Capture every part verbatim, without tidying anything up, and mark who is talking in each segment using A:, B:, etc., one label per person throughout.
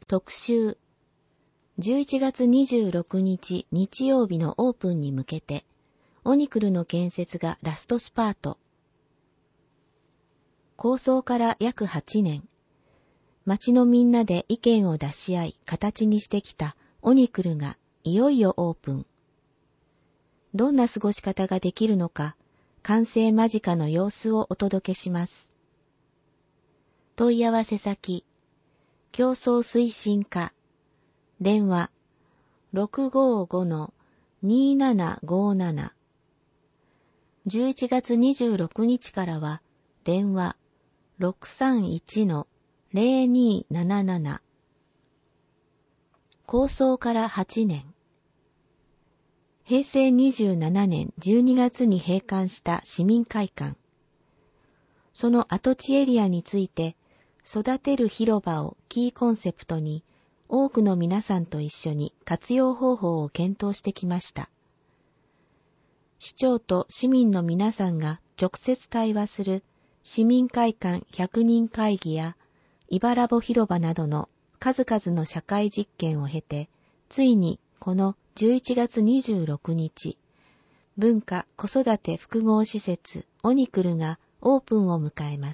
A: 特集。じゅういちがつにじゅうろくにち日曜日のオープンに向けて、オニクルの建設がラストスパート。構想から約はちねん。町のみんなで意見を出し合い形にしてきたオニクルがいよいよオープン。どんな過ごし方ができるのか、完成間近の様子をお届けします。問い合わせ先、競争推進課、電話 ろくごーごのにーななごーなな。じゅういちがつにじゅうろくにちからは電話 ろくさんいちのぜろにーなななな。構想からはちねん。へいせいにじゅうななねんじゅうにがつに閉館した市民会館。その跡地エリアについて、育てる広場をキーコンセプトに、多くの皆さんと一緒に活用方法を検討してきました。市長と市民の皆さんが直接対話する市民会館ひゃくにん会議やイバラボ広場などの数々の社会実験を経て、ついにこのじゅういちがつにじゅうろくにち、文化・子育て複合施設オニクルがオープンを迎えます。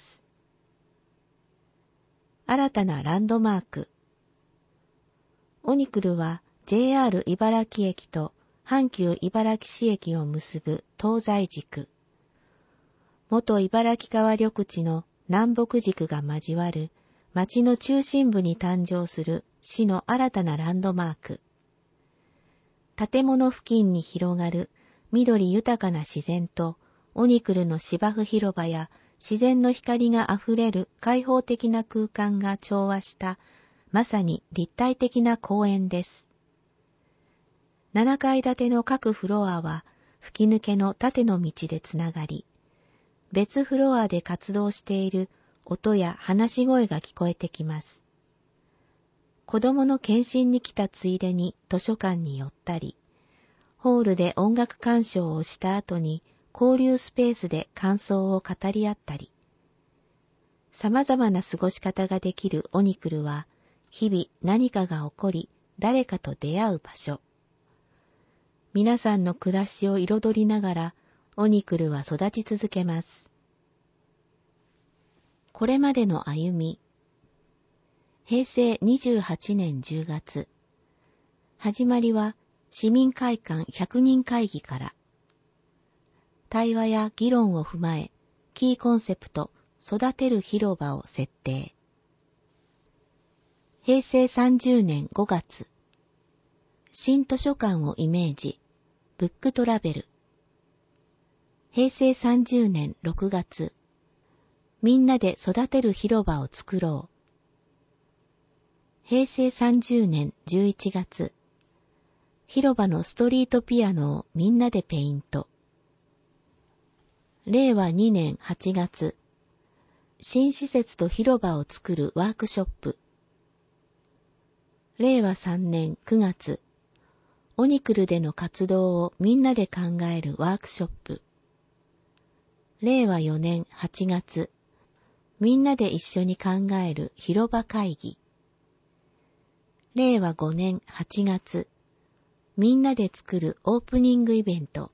A: 新たなランドマーク。オニクルは ジェイアール 茨城駅と阪急茨城市駅を結ぶ東西軸。元茨城川緑地の南北軸が交わる町の中心部に誕生する市の新たなランドマーク。建物付近に広がる緑豊かな自然とオニクルの芝生広場や自然の光があふれる開放的な空間が調和したまさに立体的な公園です。ななかい建ての各フロアは吹き抜けの縦の道でつながり、別フロアで活動している音や話し声が聞こえてきます。子供の検診に来たついでに図書館に寄ったり、ホールで音楽鑑賞をした後に交流スペースで感想を語り合ったり、様々な過ごし方ができるオニクルは、日々何かが起こり、誰かと出会う場所。皆さんの暮らしを彩りながら、オニクルは育ち続けます。これまでの歩み。へいせいにじゅうはちねんじゅうがつ。始まりは市民会館ひゃくにん会議から。対話や議論を踏まえ、キーコンセプト、育てる広場を設定。へいせいさんじゅうねんごがつ。新図書館をイメージ、ブックトラベル。へいせいさんじゅうねんろくがつ。みんなで育てる広場を作ろう。へいせいさんじゅうねんじゅういちがつ。広場のストリートピアノをみんなでペイント。れいわにねんはちがつ。新施設と広場を作るワークショップ。れいわさんねんくがつ。オニクルでの活動をみんなで考えるワークショップ。れいわよねんはちがつ。みんなで一緒に考える広場会議。れいわごねんはちがつ。みんなで作るオープニングイベント。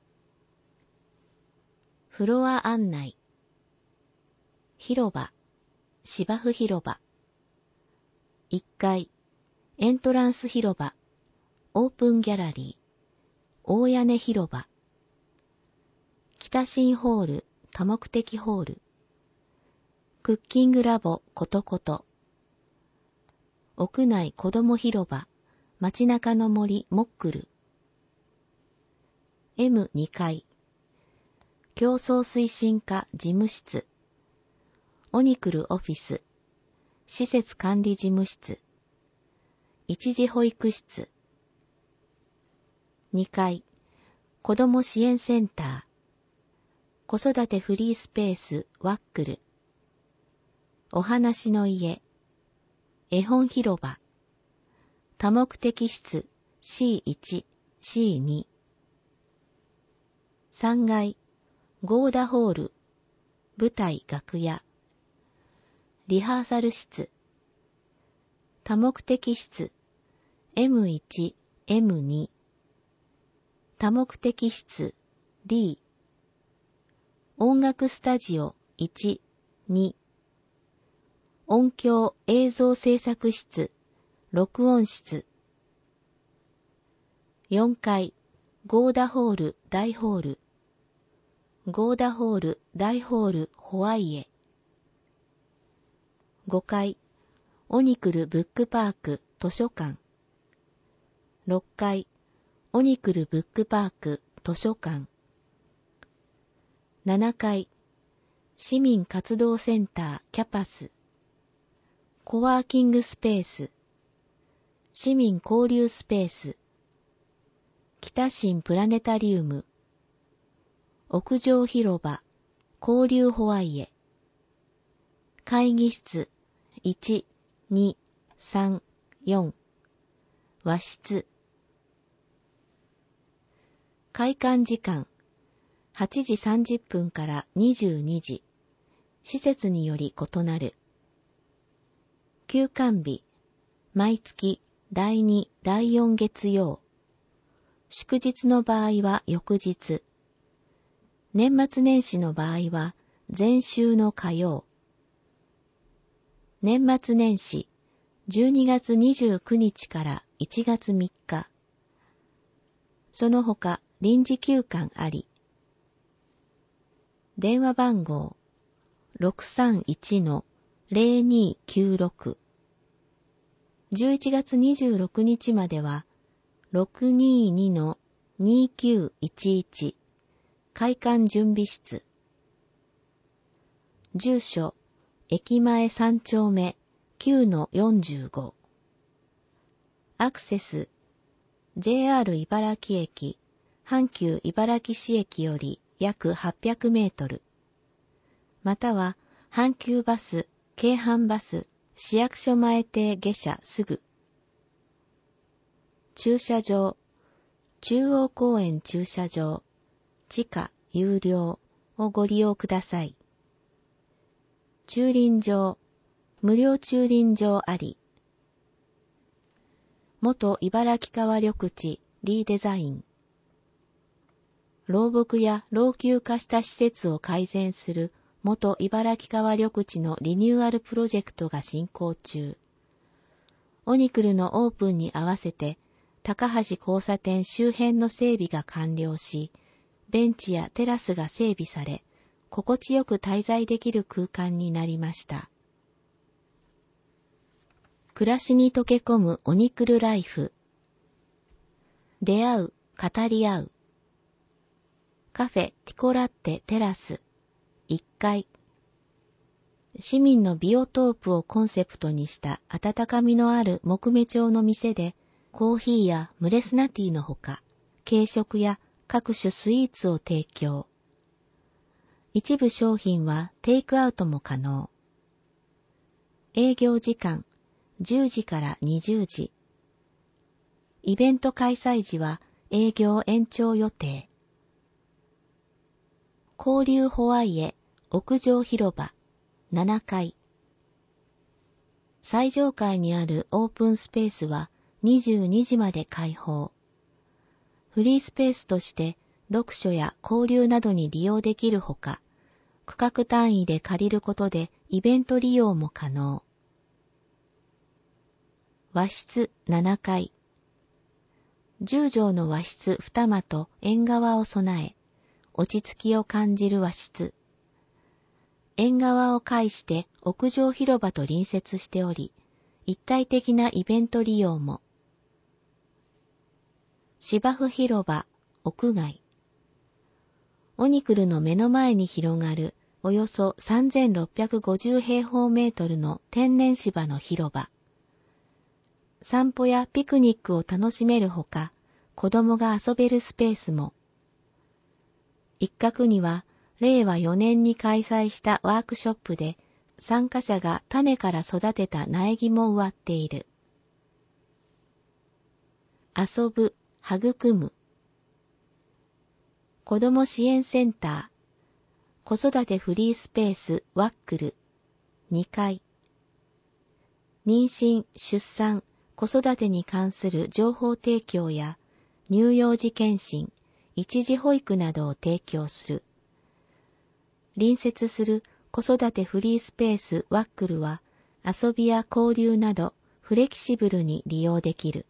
A: フロア案内。広場、芝生広場。いっかい、エントランス広場、オープンギャラリー、大屋根広場。北新ホール、多目的ホール。クッキングラボことこと。屋内子ども広場、街中の森モックル。エムにかい。競争推進課事務室。オニクルオフィス。施設管理事務室。一時保育室。にかい。子ども支援センター。子育てフリースペースワックル。お話の家。絵本広場。多目的室 シーいち、シーに。さんがい、ゴーダホール、舞台楽屋。リハーサル室。 多目的室 エムワン、エムツー、多目的室 D、音楽スタジオいち、に、音響映像制作室、録音室。よんかい、ゴーダホール大ホール、ゴーダホール大ホールホワイエ。ごかい、オニクルブックパーク図書館。ろっかい、オニクルブックパーク図書館。ななかい、市民活動センターキャパス。コワーキングスペース。市民交流スペース。北新プラネタリウム。屋上広場、交流ホワイエ。会議室、いち、に、さん、よん。和室。開館時間、はちじさんじゅっぷんからにじゅうにじ。施設により異なる。休館日、毎月だいに、だいよん月曜。祝日の場合は翌日。年末年始の場合は前週の火曜。年末年始、じゅうにがつにじゅうくにちからいちがつみっか。その他臨時休館あり。電話番号 ろくさんいちのゼロにきゅうろく。じゅういちがつにじゅうろくにちまではろくににのにきゅういちいち開館準備室。住所、駅前さんちょうめ きゅうのよんじゅうご。アクセス、ジェイアール 茨城駅、阪急茨城市駅より約はっぴゃくメートル。または阪急バス、京阪バス、市役所前停下車すぐ。駐車場、中央公園駐車場、地下有料をご利用ください。駐輪場、無料駐輪場あり。元茨城川緑地リデザイン。老木や老朽化した施設を改善する元茨城川緑地のリニューアルプロジェクトが進行中。オニクルのオープンに合わせて高橋交差点周辺の整備が完了し、ベンチやテラスが整備され、心地よく滞在できる空間になりました。暮らしに溶け込むオニクルライフ。出会う、語り合う。カフェティコラッテテラスいっかい。市民のビオトープをコンセプトにした温かみのある木目調の店で、コーヒーやムレスナティーのほか、軽食や各種スイーツを提供。一部商品はテイクアウトも可能。営業時間じゅうじからにじゅうじ。イベント開催時は営業延長予定。交流ホワイエ屋上広場ななかい。最上階にあるオープンスペースはにじゅうにじまで開放。フリースペースとして読書や交流などに利用できるほか、区画単位で借りることでイベント利用も可能。和室ななかい。じゅうじょうの和室に間と縁側を備え、落ち着きを感じる和室。縁側を介して屋上広場と隣接しており、一体的なイベント利用も。芝生広場、屋外。オニクルの目の前に広がるおよそさんぜんろっぴゃくごじゅうへいほうメートルの天然芝の広場。散歩やピクニックを楽しめるほか、子供が遊べるスペースも。一角には、れいわよねんに開催したワークショップで、参加者が種から育てた苗木も植わっている。遊ぶ、育む。子ども支援センター、子育てフリースペースワックル、にかい。 妊娠、出産、子育てに関する情報提供や乳幼児健診、一時保育などを提供する。隣接する子育てフリースペースワックルは遊びや交流などフレキシブルに利用できる。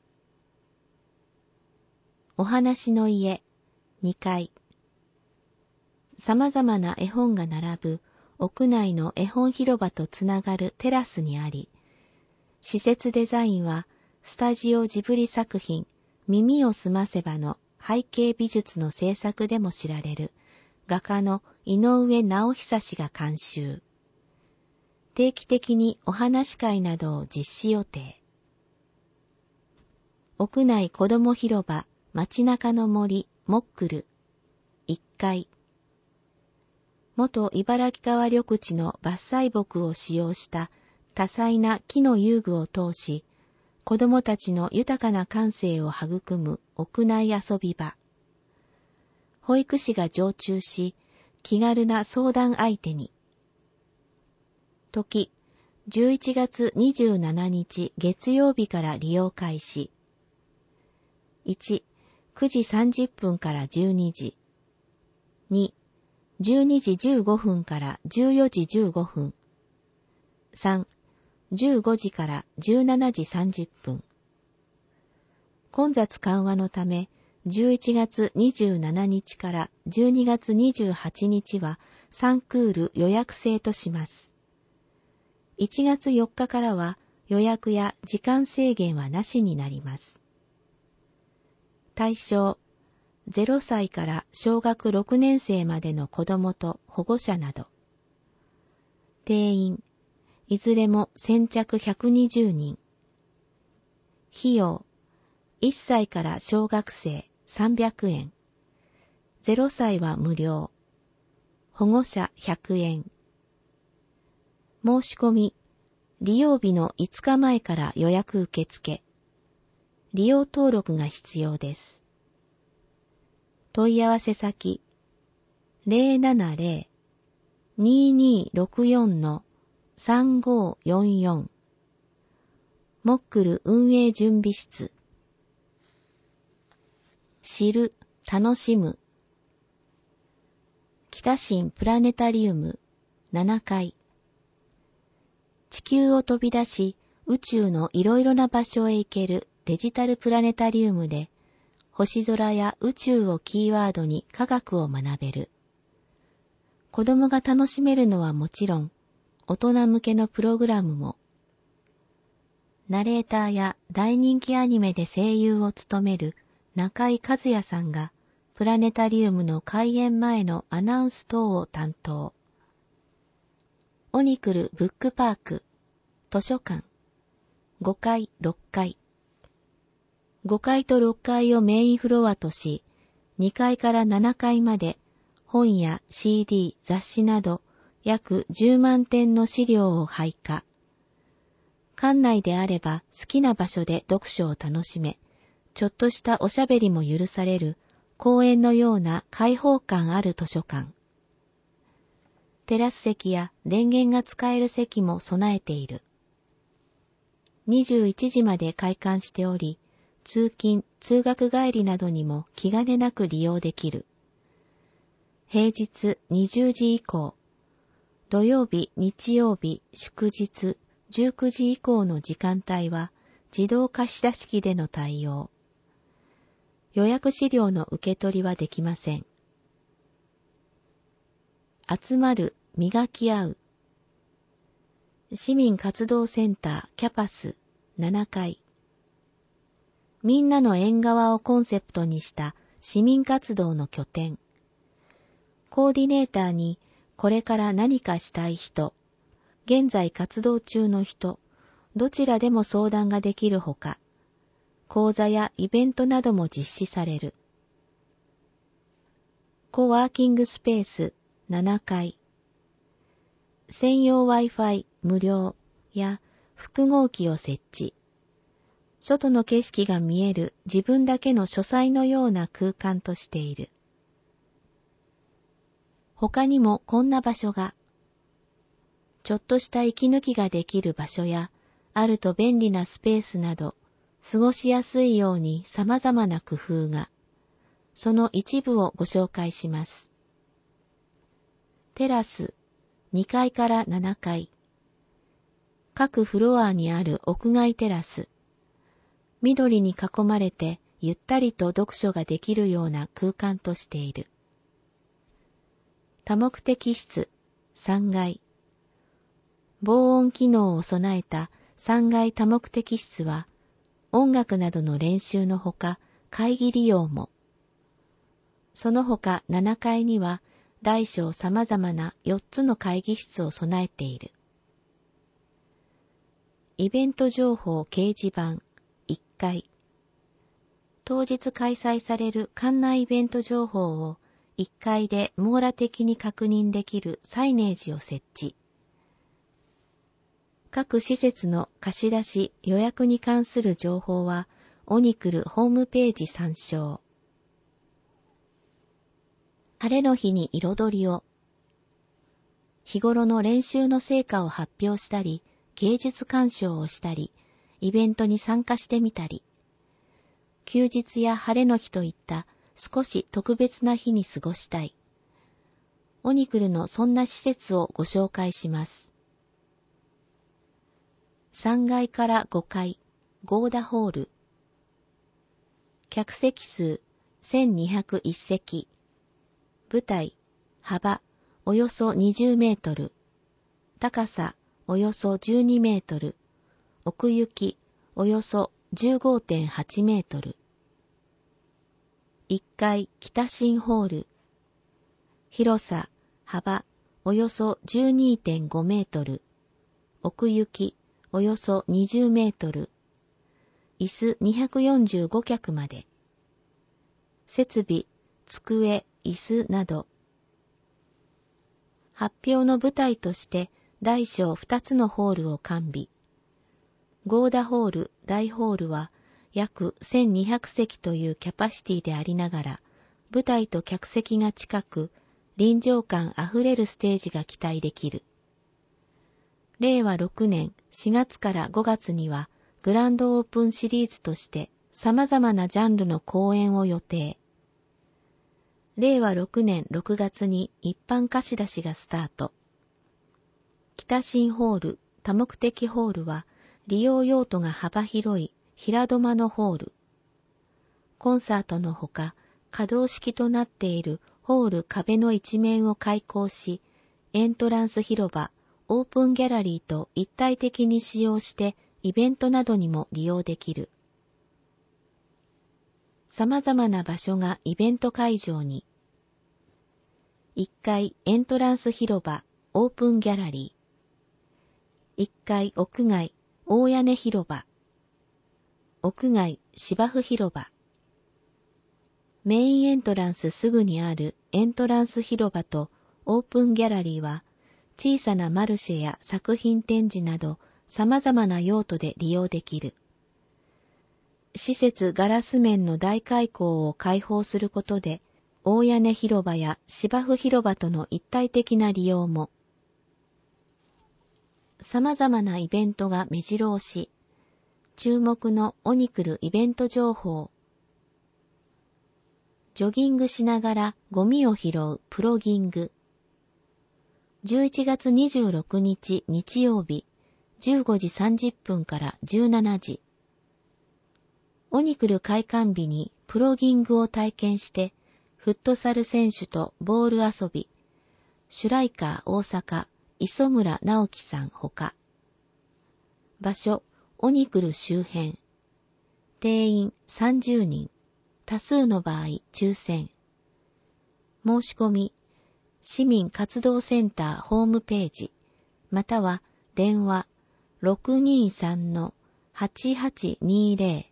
A: お話の家にかい。様々な絵本が並ぶ屋内の絵本広場とつながるテラスにあり、施設デザインはスタジオジブリ作品耳をすませばの背景美術の制作でも知られる画家の井上直久氏が監修。定期的にお話会などを実施予定。屋内子ども広場街中の森モックルいっかい。元茨城川緑地の伐採木を使用した多彩な木の遊具を通し、子どもたちの豊かな感性を育む屋内遊び場。保育士が常駐し、気軽な相談相手に。時、じゅういちがつにじゅうしちにち月曜日から利用開始。いち、くじさんじゅっぷんからじゅうにじ。に、じゅうにじじゅうごふんからじゅうよじじゅうごふん。さん、じゅうごじからじゅうしちじさんじゅっぷん。混雑緩和のため、じゅういちがつにじゅうしちにちからじゅうにがつにじゅうはちにちはさんクール予約制とします。いちがつよっかからは予約や時間制限はなしになります。対象、ゼロさいから小学ろくねんせいまでの子どもと保護者など。定員、いずれも先着ひゃくにじゅうにん。費用、いっさいから小学生さんびゃくえん。ゼロさいは無料。保護者ひゃくえん。申し込み、利用日のいつかまえから予約受付。利用登録が必要です。問い合わせ先、ゼロななゼロ にーにーろくよん さんごーよんよん。モックル運営準備室。知る、楽しむ。北新プラネタリウムななかい。地球を飛び出し、宇宙のいろいろな場所へ行けるデジタルプラネタリウムで、星空や宇宙をキーワードに科学を学べる。子供が楽しめるのはもちろん、大人向けのプログラムも。ナレーターや大人気アニメで声優を務める中井和也さんが、プラネタリウムの開園前のアナウンス等を担当。オニクルブックパーク、図書館、ごかい、ろっかい。ごかいとろっかいをメインフロアとし、にかいからななかいまで本や シーディー、雑誌など約じゅうまんてんの資料を配下。館内であれば好きな場所で読書を楽しめ、ちょっとしたおしゃべりも許される公園のような開放感ある図書館。テラス席や電源が使える席も備えている。にじゅういちじまで開館しており、通勤・通学帰りなどにも気兼ねなく利用できる。平日にじゅうじ以降、土曜日・日曜日・祝日じゅうくじ以降の時間帯は自動貸し出し機での対応。予約資料の受け取りはできません。集まる、磨き合う。市民活動センターキャパスななかい。みんなの縁側をコンセプトにした市民活動の拠点。コーディネーターにこれから何かしたい人、現在活動中の人、どちらでも相談ができるほか、講座やイベントなども実施される。コワーキングスペースななかい。専用 Wi-Fi 無料や複合機を設置。外の景色が見える自分だけの書斎のような空間としている。他にもこんな場所が、ちょっとした息抜きができる場所やあると便利なスペースなど、過ごしやすいように様々な工夫が、その一部をご紹介します。テラス、にかいからななかい。各フロアにある屋外テラス。緑に囲まれてゆったりと読書ができるような空間としている。多目的室、さんがい。防音機能を備えたさんがい多目的室は、音楽などの練習のほか会議利用も。その他ななかいには大小様々なよっつの会議室を備えている。イベント情報掲示板いっかい。当日開催される館内イベント情報をいっかいで網羅的に確認できるサイネージを設置。各施設の貸し出し予約に関する情報はオニクルホームページ参照。晴れの日に彩りを。日頃の練習の成果を発表したり、芸術鑑賞をしたり、イベントに参加してみたり、休日や晴れの日といった少し特別な日に過ごしたい。オニクルのそんな施設をご紹介します。さんがいからごかい、ゴーダホール。客席数せんにひゃくいちせき。舞台、幅およそにじゅうメートル。高さおよそじゅうにメートル。奥行きおよそ じゅうごてんはちメートル。いっかい北新ホール。広さ、幅およそ じゅうにてんごメートル。奥行きおよそにじゅうメートル。椅子にひゃくよんじゅうごきゃくまで。設備、机、椅子など。発表の舞台として大小ふたつのホールを完備。ゴーダホール、大ホールは約せんにひゃくせきというキャパシティでありながら、舞台と客席が近く、臨場感あふれるステージが期待できる。れいわろくねんしがつからごがつにはグランドオープンシリーズとして様々なジャンルの公演を予定。れいわろくねんろくがつに一般貸し出しがスタート。北新ホール、多目的ホールは利用用途が幅広い平土間のホール。コンサートのほか可動式となっているホール壁の一面を開放し、エントランス広場、オープンギャラリーと一体的に使用してイベントなどにも利用できる。様々な場所がイベント会場に。いっかいエントランス広場、オープンギャラリー。いっかい屋外、大屋根広場。屋外、芝生広場。メインエントランスすぐにあるエントランス広場とオープンギャラリーは、小さなマルシェや作品展示など様々な用途で利用できる。施設ガラス面の大開口を開放することで、大屋根広場や芝生広場との一体的な利用も。様々なイベントが目白押し。注目のオニクルイベント情報。ジョギングしながらゴミを拾うプロギング。じゅういちがつにじゅうろくにち日曜日、じゅうごじさんじゅっぷんからじゅうしちじ。オニクル開館日にプロギングを体験して、フットサル選手とボール遊び、シュライカー大阪、磯村直樹さんほか。場所、オニクル周辺。定員さんじゅうにん、多数の場合抽選。申し込み、市民活動センターホームページ、または電話 ろくにさんのはちはちにぜろ。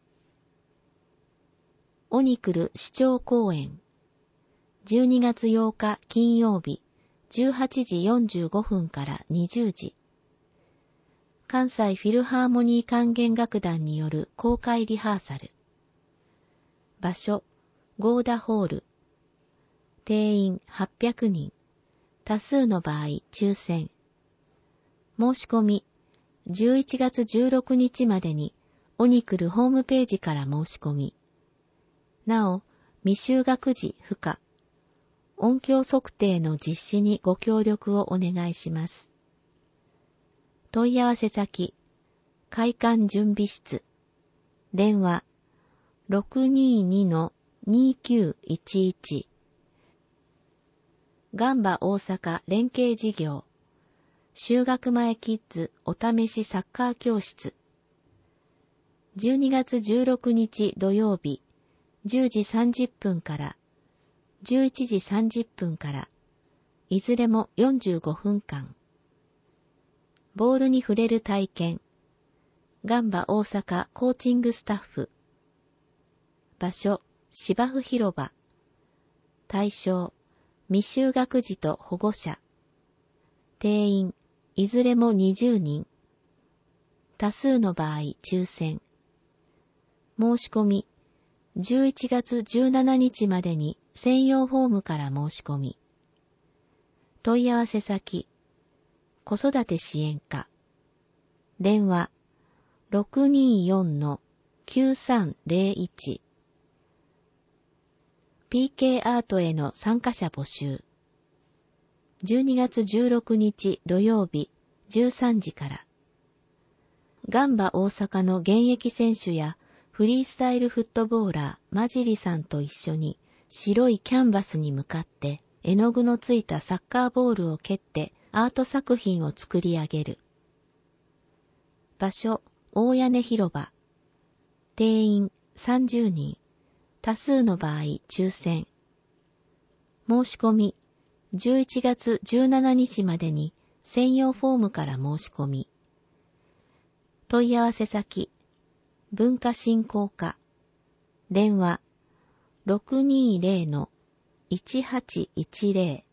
A: オニクル市長公演。じゅうにがつようか金曜日、じゅうはちじよんじゅうごふんからにじゅうじ。関西フィルハーモニー管弦楽団による公開リハーサル。場所、ゴーダホール。定員はっぴゃくにん。多数の場合抽選。申し込み、 じゅういちがつじゅうろくにちまでにオニクルホームページから申し込み。なお、未就学児不可。音響測定の実施にご協力をお願いします。問い合わせ先、会館準備室。電話、ろくにーにのにーきゅういちいち。ガンバ大阪連携事業。就学前キッズお試しサッカー教室。じゅうにがつじゅうろくにち土曜日、じゅうじさんじゅっぷんからじゅういちじさんじゅっぷんから、いずれもよんじゅうごふんかん。ボールに触れる体験。ガンバ大阪コーチングスタッフ。場所、芝生広場。対象、未就学児と保護者。定員、いずれもにじゅうにん。多数の場合、抽選。申し込み、じゅういちがつじゅうしちにちまでに専用フォームから申し込み。問い合わせ先、子育て支援課。電話、ろくにーよんのきゅうさんぜろいち。ピーケー アートへの参加者募集。じゅうにがつじゅうろくにち土曜日じゅうさんじから。ガンバ大阪の現役選手やフリースタイルフットボーラーマジリさんと一緒に白いキャンバスに向かって絵の具のついたサッカーボールを蹴ってアート作品を作り上げる。場所、大屋根広場。定員さんじゅうにん。多数の場合、抽選。申し込み、じゅういちがつじゅうしちにちまでに専用フォームから申し込み。問い合わせ先、文化振興課。電話、ろくにーぜろのいちはちいちぜろ。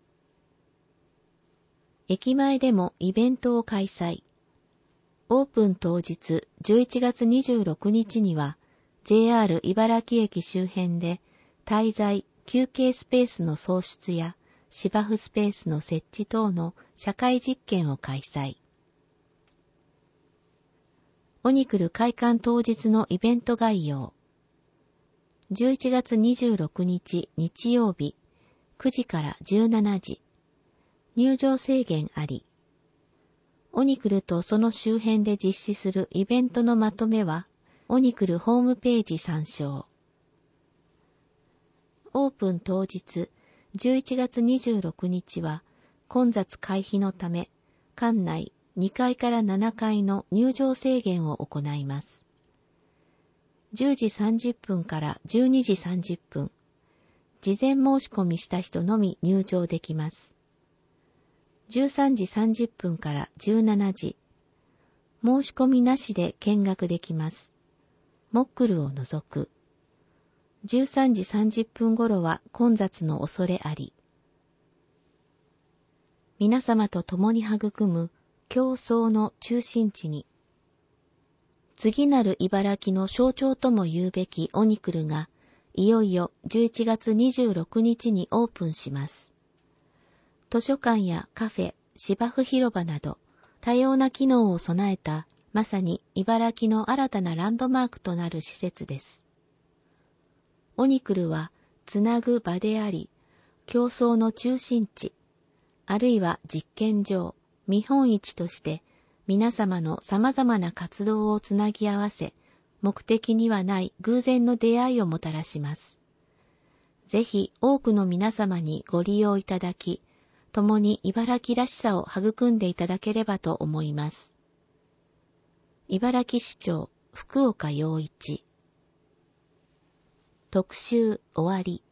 A: 駅前でもイベントを開催。オープン当日じゅういちがつにじゅうろくにちには ジェイアール 茨城駅周辺で滞在・休憩スペースの創出や芝生スペースの設置等の社会実験を開催。オニクル開館当日のイベント概要。じゅういちがつにじゅうろくにち日曜日くじからじゅうしちじ。入場制限あり。オニクルとその周辺で実施するイベントのまとめは、オニクルホームページ参照。オープン当日、じゅういちがつにじゅうろくにちは、混雑回避のため、館内にかいからななかいの入場制限を行います。じゅうじさんじゅっぷんからじゅうにじさんじゅっぷん、事前申し込みした人のみ入場できます。じゅうさんじさんじゅっぷんからじゅうしちじ、申し込みなしで見学できます。モックルを除く。じゅうさんじさんじゅっぷん頃は混雑の恐れあり。皆様と共に育む競争の中心地に。次なる茨城の象徴とも言うべきオニクルが、いよいよじゅういちがつにじゅうろくにちにオープンします。図書館やカフェ、芝生広場など多様な機能を備えたまさに茨城の新たなランドマークとなる施設です。オニクルはつなぐ場であり、競争の中心地、あるいは実験場、見本市として皆様の様々な活動をつなぎ合わせ、目的にはない偶然の出会いをもたらします。ぜひ多くの皆様にご利用いただき、共に茨城らしさを育んでいただければと思います。茨城市長福岡陽一。特集終わり。